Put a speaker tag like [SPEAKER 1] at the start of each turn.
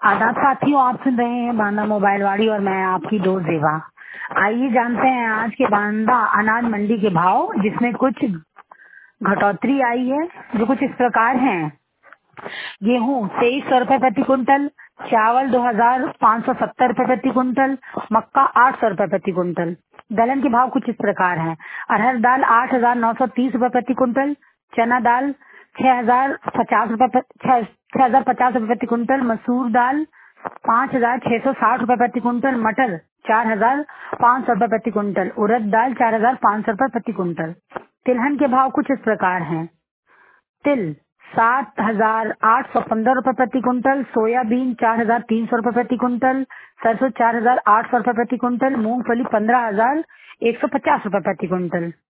[SPEAKER 1] आदाब साथियों, आप सुन रहे हैं बांदा मोबाइल वाड़ी और मैं आपकी दोस्त देवा। आइए जानते हैं आज के बांदा अनाज मंडी के भाव, जिसमें कुछ घटोतरी आई है, जो कुछ इस प्रकार हैं। गेहूं 2300 रुपए प्रति कुंटल, चावल 2570 रुपए प्रति कुंटल, मक्का 800 रुपए प्रति कुंटल। दलहन के भाव कुछ इस प्रकार हैं। अरहर दाल 8930 रुपए प्रति कुंटल, चना दाल 6050 रुपए प्रति कुंटल, मसूर दाल 5660 रुपए प्रति कुंटल, मटर 4500 रुपए प्रति कुंटल, उड़द दाल 4500 रुपए प्रति कुंटल। तिलहन के भाव कुछ इस प्रकार हैं। तिल 7815 रुपए प्रति कुंटल, सोयाबीन 4300 रुपए प्रति कुंटल, सरसों 4800 रुपए प्रति कुंटल, मूंगफली 15150 रुपए प्रति कुंटल।